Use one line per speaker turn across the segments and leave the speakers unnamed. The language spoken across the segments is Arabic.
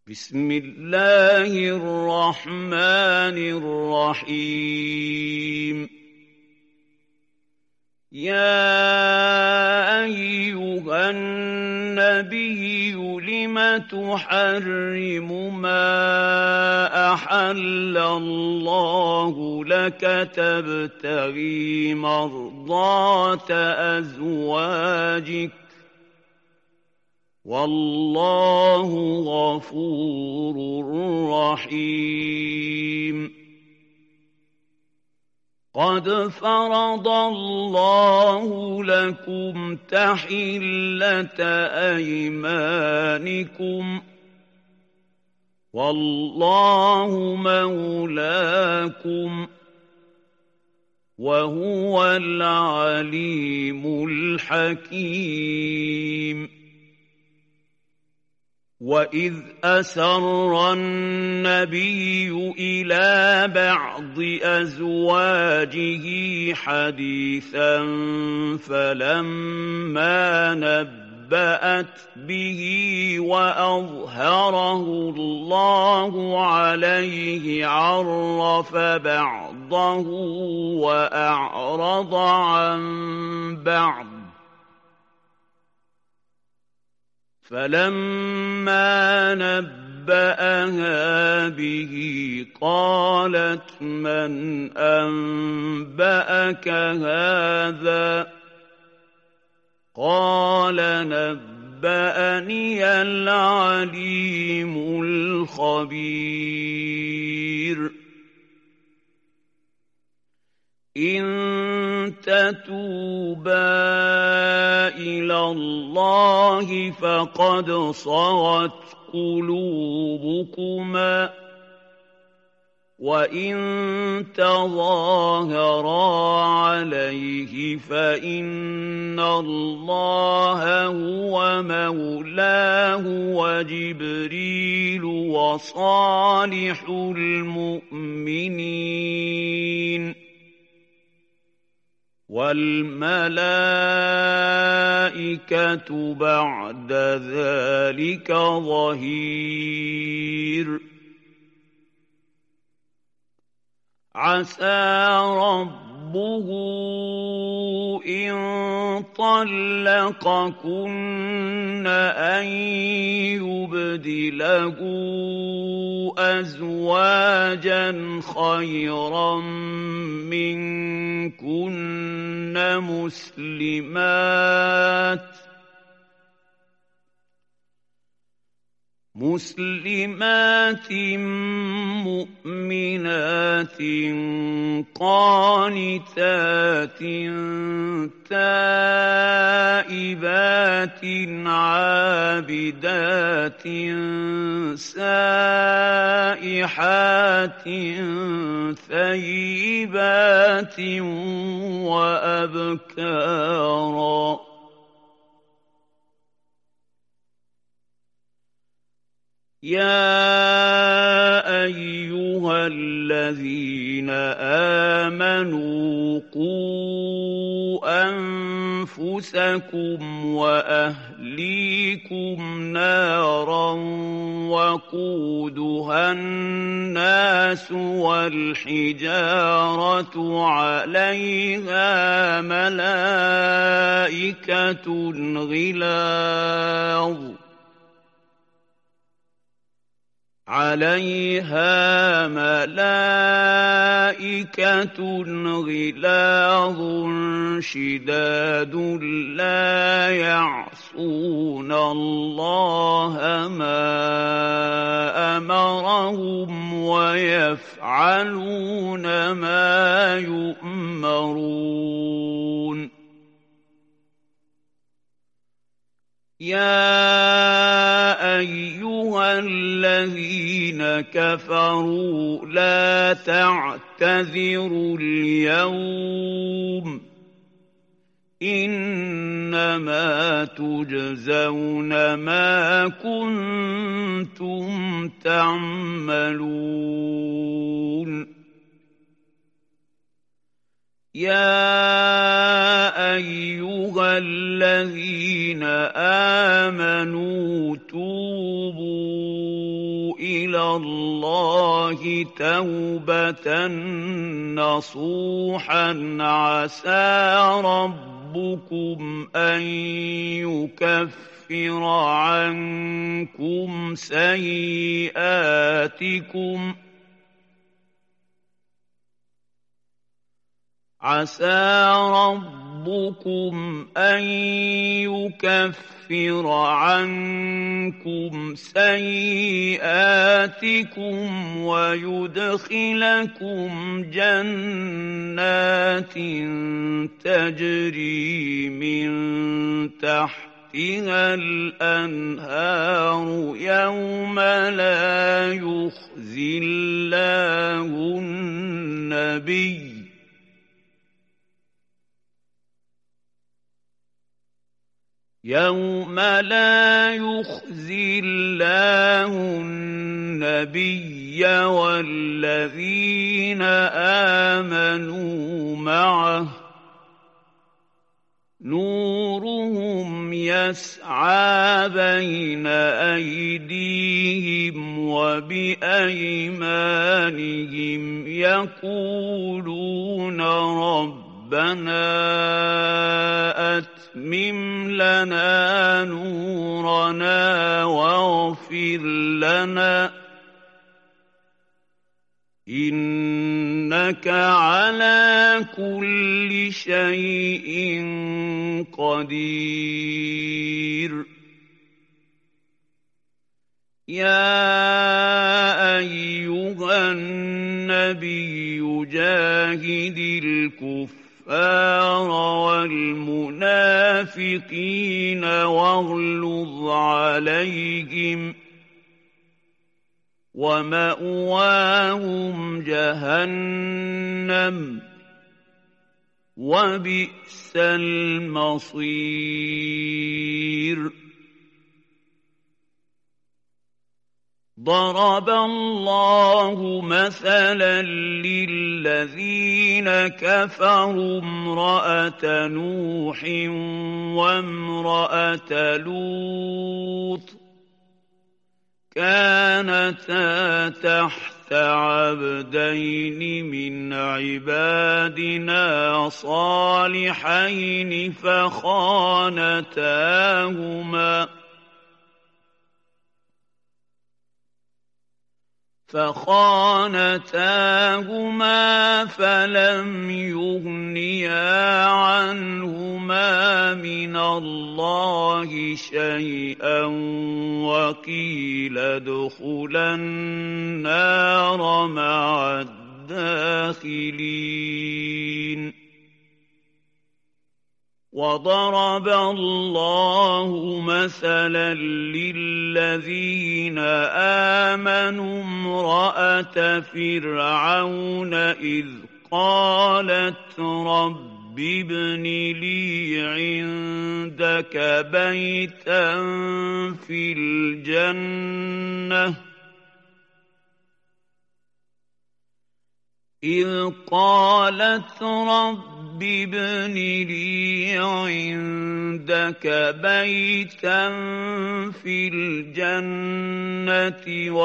بسم الله الرحمن الرحيم يا أيها النبي لم تحرم ما أحل الله لك تبتغي مرضات أزواجك والله غفور رحيم قد فرض الله لكم تحلة أيمانكم والله مولاكم وهو العليم الحكيم وَإِذْ أَسَرَّ النَّبِيُّ إِلَىٰ بَعْضِ أَزْوَاجِهِ حَدِيثًا فَلَمَّا نَبَّأَتْ بِهِ وَأَظْهَرَهُ اللَّهُ عَلَيْهِ عَرَّفَ بَعْضَهُ وَأَعْرَضَ عَن بَعْضٍ فَلَمَّا نَبَّأَهَا بِهِ قَالَتْ مَنْ أَنبَأَكَ هَٰذَا ۖ قَالَ نَبَّأَنِيَ الْعَلِيمُ الْخَبِيرُ إِن تَتُوبَا إِلَى اللَّهِ فَقَدْ صَغَتْ قُلُوبُكُمَا وَإِن تَظَاهَرَا عَلَيْهِ فَإِنَّ اللَّهَ هُوَ مَوْلَاهُ وَجِبْرِيلُ وَصَالِحُ الْمُؤْمِنِينَ وَالْمَلَائِكَةُ بَعْدَ ذَٰلِكَ ظَهِيرٌ عَسَىٰ رَبُّهُ إِن طَلَّقَكُنَّ أَن يُبْدِلَهُ أَزْوَاجًا خَيْرًا مِّنكُنَّ مُسْلِمَاتٍ مُّؤْمِنَاتٍ قَانِتَاتٍ تَائِبَاتٍ عَابِدَاتٍ سَائِحَاتٍ ثَيِّبَاتٍ وَأَبْكَارًا يَا أَيُّهَا الَّذِينَ آمَنُوا قُوا أَنفُسَكُمْ وَأَهْلِيكُمْ نَارًا وَقُودُهَا النَّاسُ وَالْحِجَارَةُ عَلَيْهَا مَلَائِكَةٌ غِلَاظٌ شِدَادٌ لَّا يَعْصُونَ اللَّهَ مَا أَمَرَهُمْ وَيَفْعَلُونَ مَا يُؤْمَرُونَ يَا أَيُّهَا الَّذِينَ كَفَرُوا لَا تَعْتَذِرُوا الْيَوْمَ إِنَّمَا تُجْزَوْنَ مَا كُنتُمْ تَعْمَلُونَ يَا أَيُّهَا الَّذِينَ آمَنُوا تُوبُوا إلى الله توبة نصوحا عسى ربكم أن يكفر عنكم سيئاتكم ويدخلكم جنات تجري من تحتها الأنهار يوم لا يخزي الله النبي والذين آمنوا معه نورهم يسعى بين أيديهم وبأيمانهم يقولون ربنا أتمم لنا نورنا واغفر لنا إنك على كل شيء قدير يا أيها النبي جاهد الكفار والمنافقين واغلظ عليهم ومأواهم جهنم وبئس المصير ضرب الله مثلا للذين كفروا امرأة نوح وامرأة لوط كانتا تحت عبدين من عبادنا صالحين فخانتاهما فلم يغنيا عنهما من الله شيئا وقيل ادخلا النار مع الداخلين وضرب الله مثلا للذين آمنوا امرأة فرعون إذ قالت رب ابن لي عندك بيتا في الجنة إذ قالت رب ابن لي عندك بيتا في الجنة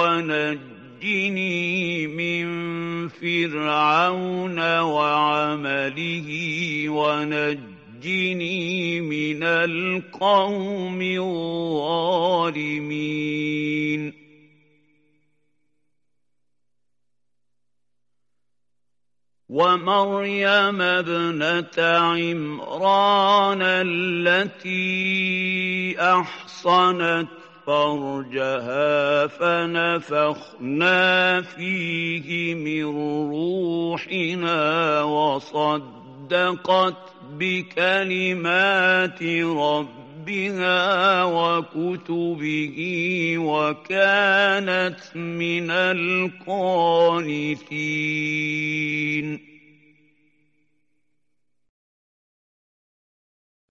ونجني من فرعون وعمله ونجني من القوم الظالمين ومريم ابنة عمران التي أحصنت فرجها فنفخنا فيه من روحنا وصدقت بكلمات ربها وكتبه وكانت من القانتين